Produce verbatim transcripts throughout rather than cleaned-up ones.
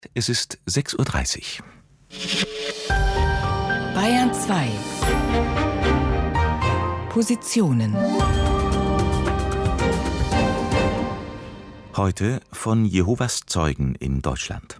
Es ist sechs Uhr dreißig. Bayern zwei. Positionen. Heute von Jehovas Zeugen in Deutschland.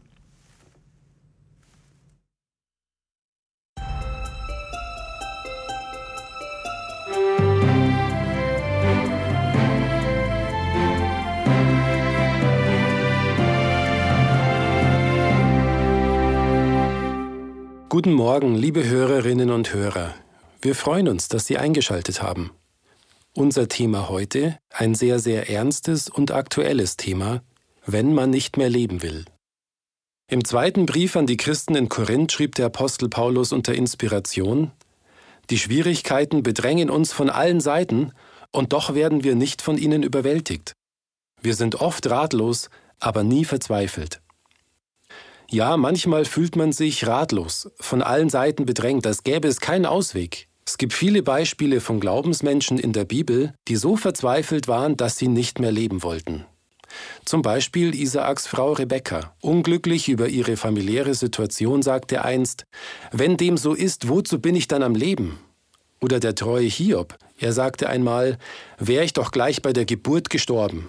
Guten Morgen, liebe Hörerinnen und Hörer. Wir freuen uns, dass Sie eingeschaltet haben. Unser Thema heute, ein sehr, sehr ernstes und aktuelles Thema, wenn man nicht mehr leben will. Im zweiten Brief an die Christen in Korinth schrieb der Apostel Paulus unter Inspiration: Die Schwierigkeiten bedrängen uns von allen Seiten, und doch werden wir nicht von ihnen überwältigt. Wir sind oft ratlos, aber nie verzweifelt. Ja, manchmal fühlt man sich ratlos, von allen Seiten bedrängt, als gäbe es keinen Ausweg. Es gibt viele Beispiele von Glaubensmenschen in der Bibel, die so verzweifelt waren, dass sie nicht mehr leben wollten. Zum Beispiel Isaaks Frau Rebekka. Unglücklich über ihre familiäre Situation sagte einst: Wenn dem so ist, wozu bin ich dann am Leben? Oder der treue Hiob. Er sagte einmal: Wäre ich doch gleich bei der Geburt gestorben.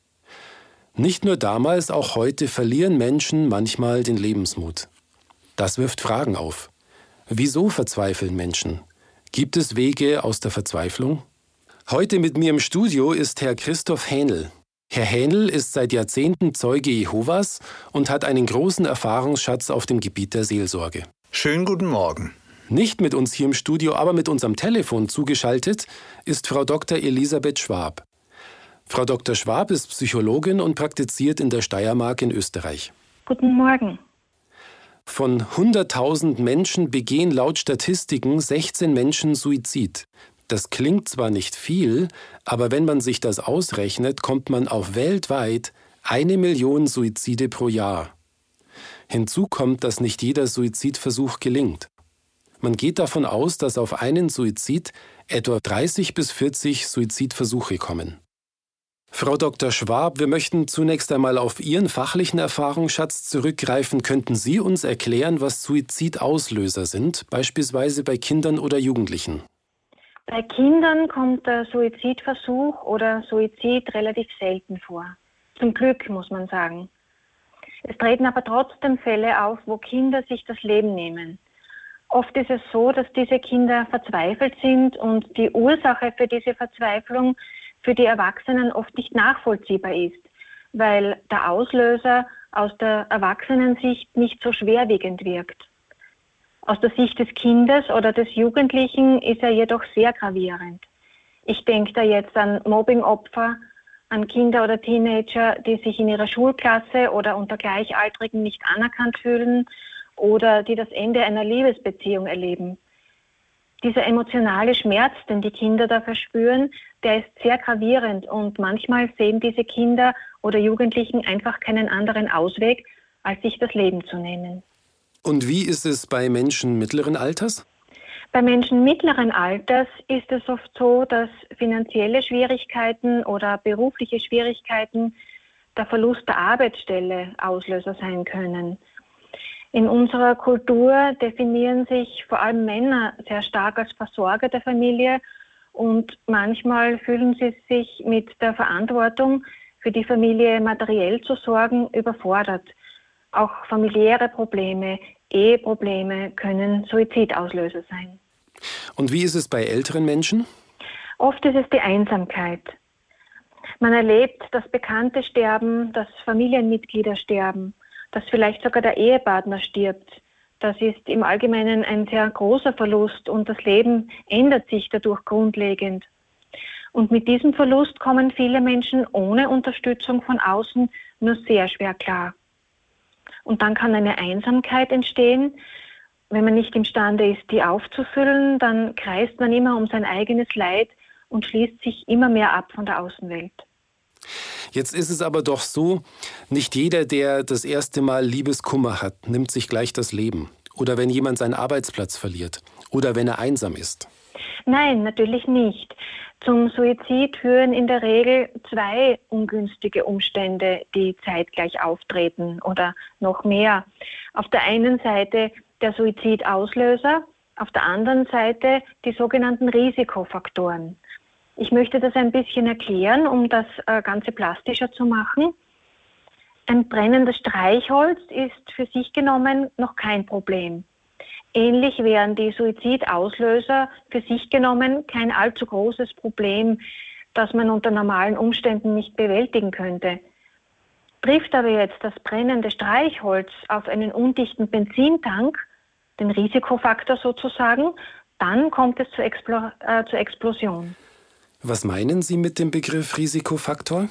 Nicht nur damals, auch heute verlieren Menschen manchmal den Lebensmut. Das wirft Fragen auf. Wieso verzweifeln Menschen? Gibt es Wege aus der Verzweiflung? Heute mit mir im Studio ist Herr Christoph Hähnel. Herr Hähnel ist seit Jahrzehnten Zeuge Jehovas und hat einen großen Erfahrungsschatz auf dem Gebiet der Seelsorge. Schönen guten Morgen. Nicht mit uns hier im Studio, aber mit unserem Telefon zugeschaltet ist Frau Doktor Elisabeth Schwab. Frau Doktor Schwab ist Psychologin und praktiziert in der Steiermark in Österreich. Guten Morgen. Von hunderttausend Menschen begehen laut Statistiken sechzehn Menschen Suizid. Das klingt zwar nicht viel, aber wenn man sich das ausrechnet, kommt man auf weltweit eine Million Suizide pro Jahr. Hinzu kommt, dass nicht jeder Suizidversuch gelingt. Man geht davon aus, dass auf einen Suizid etwa dreißig bis vierzig Suizidversuche kommen. Frau Doktor Schwab, wir möchten zunächst einmal auf Ihren fachlichen Erfahrungsschatz zurückgreifen. Könnten Sie uns erklären, was Suizidauslöser sind, beispielsweise bei Kindern oder Jugendlichen? Bei Kindern kommt der Suizidversuch oder Suizid relativ selten vor. Zum Glück, muss man sagen. Es treten aber trotzdem Fälle auf, wo Kinder sich das Leben nehmen. Oft ist es so, dass diese Kinder verzweifelt sind und die Ursache für diese Verzweiflung für die Erwachsenen oft nicht nachvollziehbar ist, weil der Auslöser aus der Erwachsenensicht nicht so schwerwiegend wirkt. Aus der Sicht des Kindes oder des Jugendlichen ist er jedoch sehr gravierend. Ich denke da jetzt an Mobbingopfer, an Kinder oder Teenager, die sich in ihrer Schulklasse oder unter Gleichaltrigen nicht anerkannt fühlen oder die das Ende einer Liebesbeziehung erleben. Dieser emotionale Schmerz, den die Kinder da verspüren, der ist sehr gravierend und manchmal sehen diese Kinder oder Jugendlichen einfach keinen anderen Ausweg, als sich das Leben zu nehmen. Und wie ist es bei Menschen mittleren Alters? Bei Menschen mittleren Alters ist es oft so, dass finanzielle Schwierigkeiten oder berufliche Schwierigkeiten, der Verlust der Arbeitsstelle Auslöser sein können. In unserer Kultur definieren sich vor allem Männer sehr stark als Versorger der Familie und manchmal fühlen sie sich mit der Verantwortung, für die Familie materiell zu sorgen, überfordert. Auch familiäre Probleme, Eheprobleme können Suizidauslöser sein. Und wie ist es bei älteren Menschen? Oft ist es die Einsamkeit. Man erlebt, dass Bekannte sterben, dass Familienmitglieder sterben, dass vielleicht sogar der Ehepartner stirbt. Das ist im Allgemeinen ein sehr großer Verlust und das Leben ändert sich dadurch grundlegend. Und mit diesem Verlust kommen viele Menschen ohne Unterstützung von außen nur sehr schwer klar. Und dann kann eine Einsamkeit entstehen. Wenn man nicht imstande ist, die aufzufüllen, dann kreist man immer um sein eigenes Leid und schließt sich immer mehr ab von der Außenwelt. Jetzt ist es aber doch so, nicht jeder, der das erste Mal Liebeskummer hat, nimmt sich gleich das Leben. Oder wenn jemand seinen Arbeitsplatz verliert. Oder wenn er einsam ist. Nein, natürlich nicht. Zum Suizid führen in der Regel zwei ungünstige Umstände, die zeitgleich auftreten oder noch mehr. Auf der einen Seite der Suizidauslöser, auf der anderen Seite die sogenannten Risikofaktoren. Ich möchte das ein bisschen erklären, um das Ganze plastischer zu machen. Ein brennendes Streichholz ist für sich genommen noch kein Problem. Ähnlich wären die Suizidauslöser für sich genommen kein allzu großes Problem, das man unter normalen Umständen nicht bewältigen könnte. Trifft aber jetzt das brennende Streichholz auf einen undichten Benzintank, den Risikofaktor sozusagen, dann kommt es zur, Explo- äh, zur Explosion. Was meinen Sie mit dem Begriff Risikofaktor?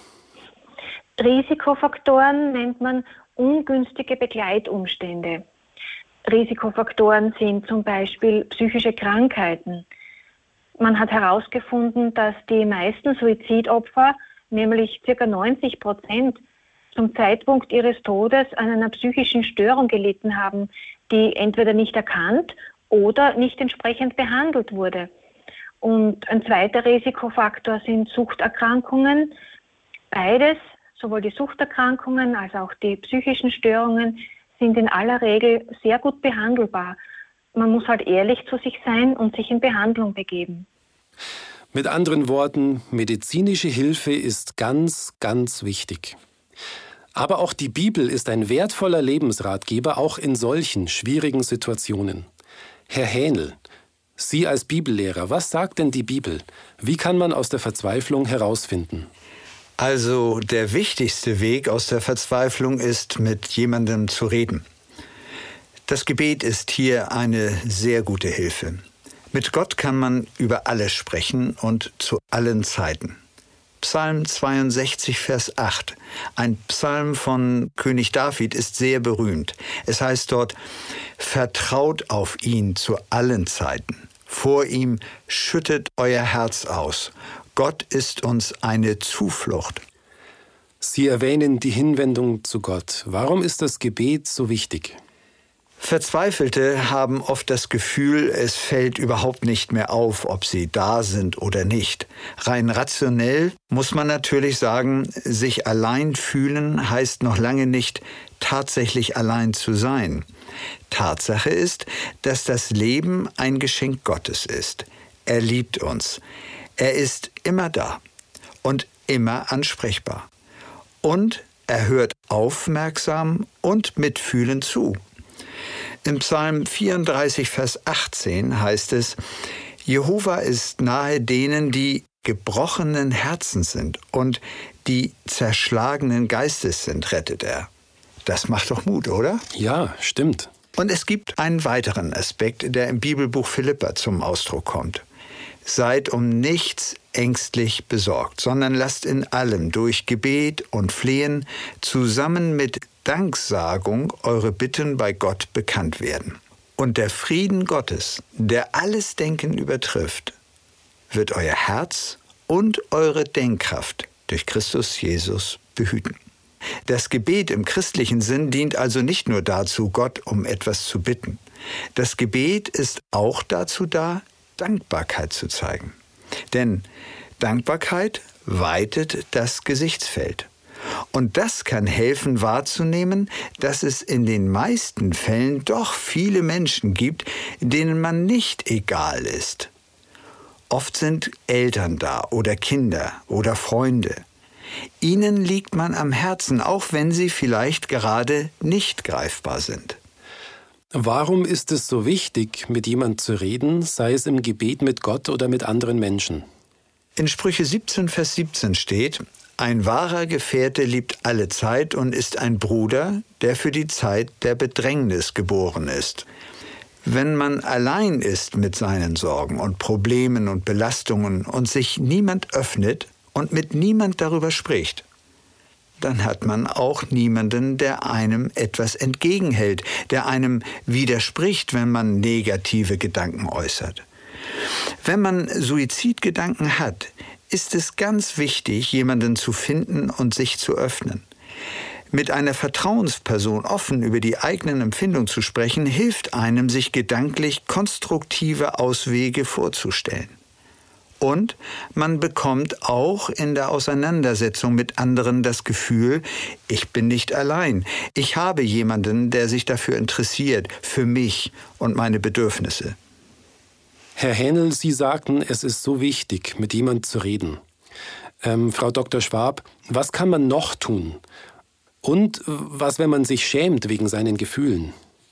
Risikofaktoren nennt man ungünstige Begleitumstände. Risikofaktoren sind zum Beispiel psychische Krankheiten. Man hat herausgefunden, dass die meisten Suizidopfer, nämlich ca. neunzig Prozent, zum Zeitpunkt ihres Todes an einer psychischen Störung gelitten haben, die entweder nicht erkannt oder nicht entsprechend behandelt wurde. Und ein zweiter Risikofaktor sind Suchterkrankungen. Beides, sowohl die Suchterkrankungen als auch die psychischen Störungen, sind in aller Regel sehr gut behandelbar. Man muss halt ehrlich zu sich sein und sich in Behandlung begeben. Mit anderen Worten, medizinische Hilfe ist ganz, ganz wichtig. Aber auch die Bibel ist ein wertvoller Lebensratgeber, auch in solchen schwierigen Situationen. Herr Hähnel, Sie als Bibellehrer, was sagt denn die Bibel? Wie kann man aus der Verzweiflung herausfinden? Also der wichtigste Weg aus der Verzweiflung ist, mit jemandem zu reden. Das Gebet ist hier eine sehr gute Hilfe. Mit Gott kann man über alles sprechen und zu allen Zeiten. Psalm zweiundsechzig, Vers acht, ein Psalm von König David, ist sehr berühmt. Es heißt dort: Vertraut auf ihn zu allen Zeiten. Vor ihm schüttet euer Herz aus. Gott ist uns eine Zuflucht. Sie erwähnen die Hinwendung zu Gott. Warum ist das Gebet so wichtig? Verzweifelte haben oft das Gefühl, es fällt überhaupt nicht mehr auf, ob sie da sind oder nicht. Rein rationell muss man natürlich sagen, sich allein fühlen heißt noch lange nicht, tatsächlich allein zu sein. Tatsache ist, dass das Leben ein Geschenk Gottes ist. Er liebt uns. Er ist immer da und immer ansprechbar. Und er hört aufmerksam und mitfühlend zu. Im Psalm vierunddreißig, Vers achtzehn heißt es: Jehova ist nahe denen, die gebrochenen Herzens sind und die zerschlagenen Geistes sind, rettet er. Das macht doch Mut, oder? Ja, stimmt. Und es gibt einen weiteren Aspekt, der im Bibelbuch Philipper zum Ausdruck kommt. Seid um nichts ängstlich besorgt, sondern lasst in allem durch Gebet und Flehen zusammen mit Danksagung eure Bitten bei Gott bekannt werden. Und der Frieden Gottes, der alles Denken übertrifft, wird euer Herz und eure Denkkraft durch Christus Jesus behüten. Das Gebet im christlichen Sinn dient also nicht nur dazu, Gott um etwas zu bitten. Das Gebet ist auch dazu da, Dankbarkeit zu zeigen. Denn Dankbarkeit weitet das Gesichtsfeld. Und das kann helfen wahrzunehmen, dass es in den meisten Fällen doch viele Menschen gibt, denen man nicht egal ist. Oft sind Eltern da oder Kinder oder Freunde. Ihnen liegt man am Herzen, auch wenn sie vielleicht gerade nicht greifbar sind. Warum ist es so wichtig, mit jemandem zu reden, sei es im Gebet mit Gott oder mit anderen Menschen? In Sprüche siebzehn, Vers siebzehn steht: Ein wahrer Gefährte liebt alle Zeit und ist ein Bruder, der für die Zeit der Bedrängnis geboren ist. Wenn man allein ist mit seinen Sorgen und Problemen und Belastungen und sich niemand öffnet und mit niemand darüber spricht, dann hat man auch niemanden, der einem etwas entgegenhält, der einem widerspricht, wenn man negative Gedanken äußert. Wenn man Suizidgedanken hat, ist es ganz wichtig, jemanden zu finden und sich zu öffnen. Mit einer Vertrauensperson offen über die eigenen Empfindungen zu sprechen, hilft einem, sich gedanklich konstruktive Auswege vorzustellen. Und man bekommt auch in der Auseinandersetzung mit anderen das Gefühl, ich bin nicht allein. Ich habe jemanden, der sich dafür interessiert, für mich und meine Bedürfnisse. Herr Hähnel, Sie sagten, es ist so wichtig, mit jemandem zu reden. Ähm, Frau Doktor Schwab, was kann man noch tun? Und was, wenn man sich schämt wegen seinen Gefühlen?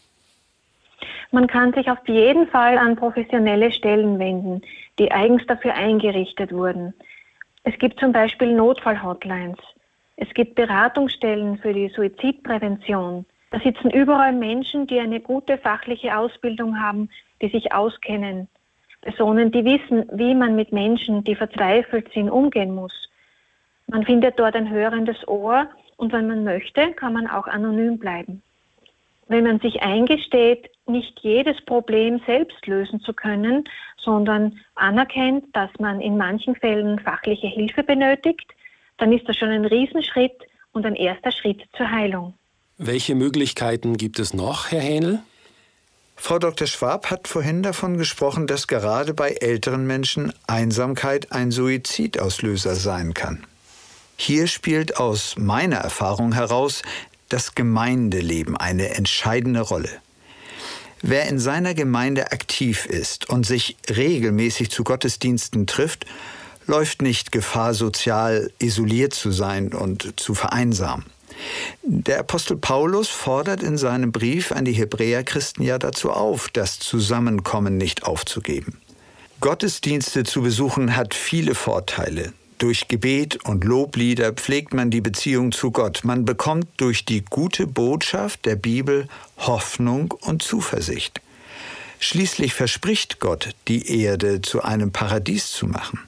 Man kann sich auf jeden Fall an professionelle Stellen wenden, die eigens dafür eingerichtet wurden. Es gibt zum Beispiel Notfall-Hotlines. Es gibt Beratungsstellen für die Suizidprävention. Da sitzen überall Menschen, die eine gute fachliche Ausbildung haben, die sich auskennen. Personen, die wissen, wie man mit Menschen, die verzweifelt sind, umgehen muss. Man findet dort ein hörendes Ohr und wenn man möchte, kann man auch anonym bleiben. Wenn man sich eingesteht, nicht jedes Problem selbst lösen zu können, sondern anerkennt, dass man in manchen Fällen fachliche Hilfe benötigt, dann ist das schon ein Riesenschritt und ein erster Schritt zur Heilung. Welche Möglichkeiten gibt es noch, Herr Hähnel? Frau Doktor Schwab hat vorhin davon gesprochen, dass gerade bei älteren Menschen Einsamkeit ein Suizidauslöser sein kann. Hier spielt aus meiner Erfahrung heraus das Gemeindeleben eine entscheidende Rolle. Wer in seiner Gemeinde aktiv ist und sich regelmäßig zu Gottesdiensten trifft, läuft nicht Gefahr, sozial isoliert zu sein und zu vereinsamen. Der Apostel Paulus fordert in seinem Brief an die Hebräerchristen ja dazu auf, das Zusammenkommen nicht aufzugeben. Gottesdienste zu besuchen hat viele Vorteile. Durch Gebet und Loblieder pflegt man die Beziehung zu Gott. Man bekommt durch die gute Botschaft der Bibel Hoffnung und Zuversicht. Schließlich verspricht Gott, die Erde zu einem Paradies zu machen.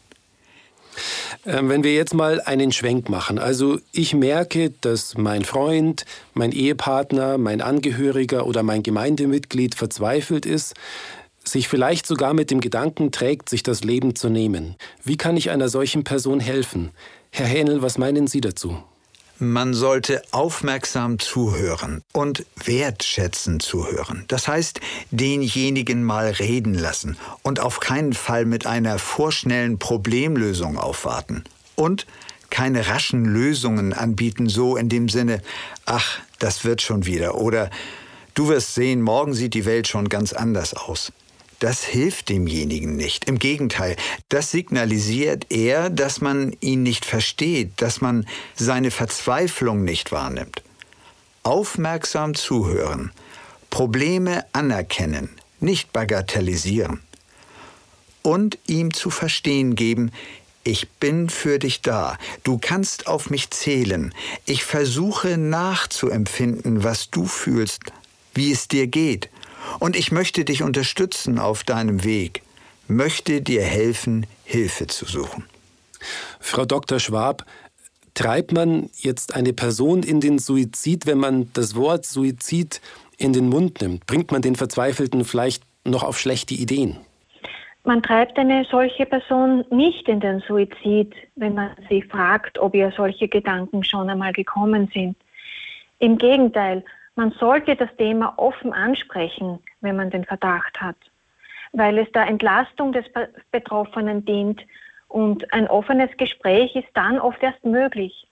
Wenn wir jetzt mal einen Schwenk machen, also ich merke, dass mein Freund, mein Ehepartner, mein Angehöriger oder mein Gemeindemitglied verzweifelt ist, sich vielleicht sogar mit dem Gedanken trägt, sich das Leben zu nehmen. Wie kann ich einer solchen Person helfen? Herr Hähnel, was meinen Sie dazu? Man sollte aufmerksam zuhören und wertschätzend zuhören. Das heißt, denjenigen mal reden lassen und auf keinen Fall mit einer vorschnellen Problemlösung aufwarten. Und keine raschen Lösungen anbieten, so in dem Sinne, ach, das wird schon wieder oder du wirst sehen, morgen sieht die Welt schon ganz anders aus. Das hilft demjenigen nicht. Im Gegenteil, das signalisiert eher, dass man ihn nicht versteht, dass man seine Verzweiflung nicht wahrnimmt. Aufmerksam zuhören, Probleme anerkennen, nicht bagatellisieren. Und ihm zu verstehen geben, ich bin für dich da, du kannst auf mich zählen, ich versuche nachzuempfinden, was du fühlst, wie es dir geht. Und ich möchte dich unterstützen auf deinem Weg, möchte dir helfen, Hilfe zu suchen. Frau Doktor Schwab, treibt man jetzt eine Person in den Suizid, wenn man das Wort Suizid in den Mund nimmt? Bringt man den Verzweifelten vielleicht noch auf schlechte Ideen? Man treibt eine solche Person nicht in den Suizid, wenn man sie fragt, ob ihr solche Gedanken schon einmal gekommen sind. Im Gegenteil, man sollte das Thema offen ansprechen, wenn man den Verdacht hat, weil es der Entlastung des Betroffenen dient und ein offenes Gespräch ist dann oft erst möglich.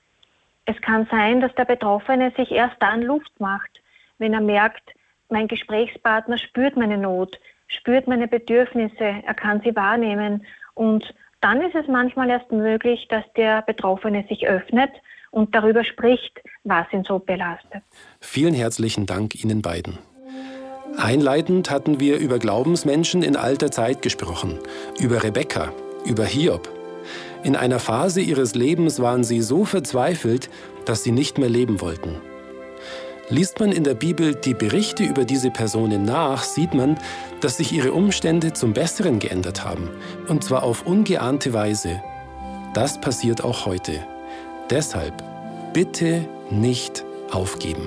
Es kann sein, dass der Betroffene sich erst dann Luft macht, wenn er merkt, mein Gesprächspartner spürt meine Not, spürt meine Bedürfnisse, er kann sie wahrnehmen und dann ist es manchmal erst möglich, dass der Betroffene sich öffnet und darüber spricht, was ihn so belastet. Vielen herzlichen Dank Ihnen beiden. Einleitend hatten wir über Glaubensmenschen in alter Zeit gesprochen, über Rebekka, über Hiob. In einer Phase ihres Lebens waren sie so verzweifelt, dass sie nicht mehr leben wollten. Liest man in der Bibel die Berichte über diese Personen nach, sieht man, dass sich ihre Umstände zum Besseren geändert haben. Und zwar auf ungeahnte Weise. Das passiert auch heute. Deshalb bitte nicht aufgeben.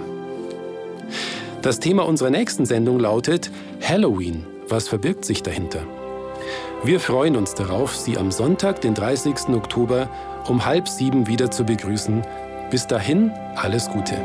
Das Thema unserer nächsten Sendung lautet Halloween. Was verbirgt sich dahinter? Wir freuen uns darauf, Sie am Sonntag, den dreißigsten Oktober um halb sieben wieder zu begrüßen. Bis dahin Alles Gute.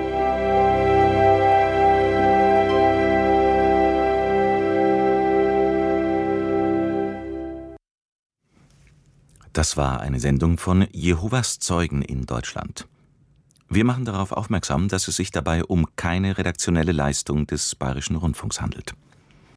Das war eine Sendung von Jehovas Zeugen in Deutschland. Wir machen darauf aufmerksam, dass es sich dabei um keine redaktionelle Leistung des Bayerischen Rundfunks handelt.